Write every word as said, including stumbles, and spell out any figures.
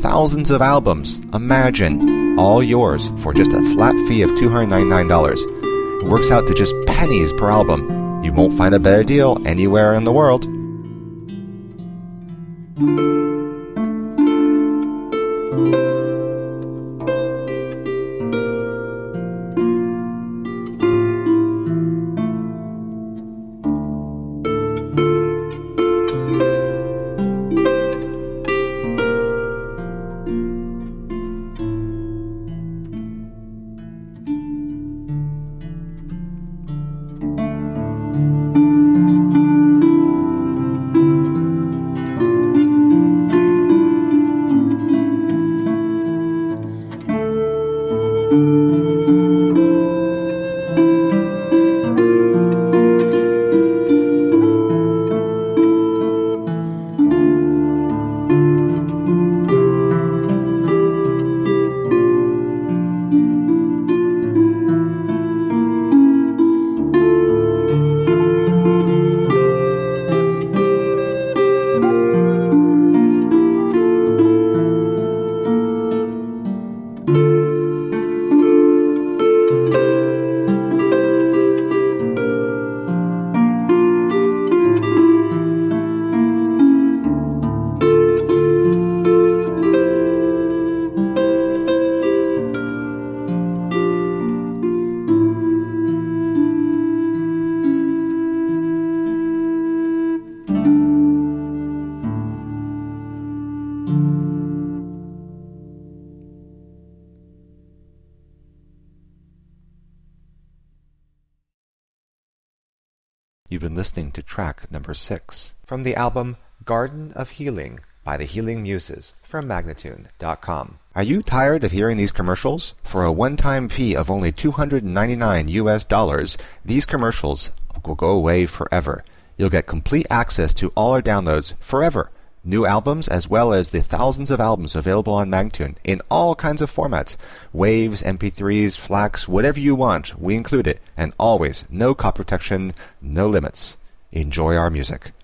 thousands of albums. Imagine, all yours for just a flat fee of two hundred ninety-nine dollars. It works out to just pennies per album. You won't find a better deal anywhere in the world. You've been listening to track number six from the album Garden of Healing by the Healing Muses from Magnatune dot com. Are you tired of hearing these commercials? For a one-time fee of only two hundred ninety-nine U S dollars, these commercials will go away forever. You'll get complete access to all our downloads forever. New albums as well as the thousands of albums available on Magnatune in all kinds of formats. Waves, M P threes, FLACs, whatever you want, we include it. And always, no copy protection, no limits. Enjoy our music.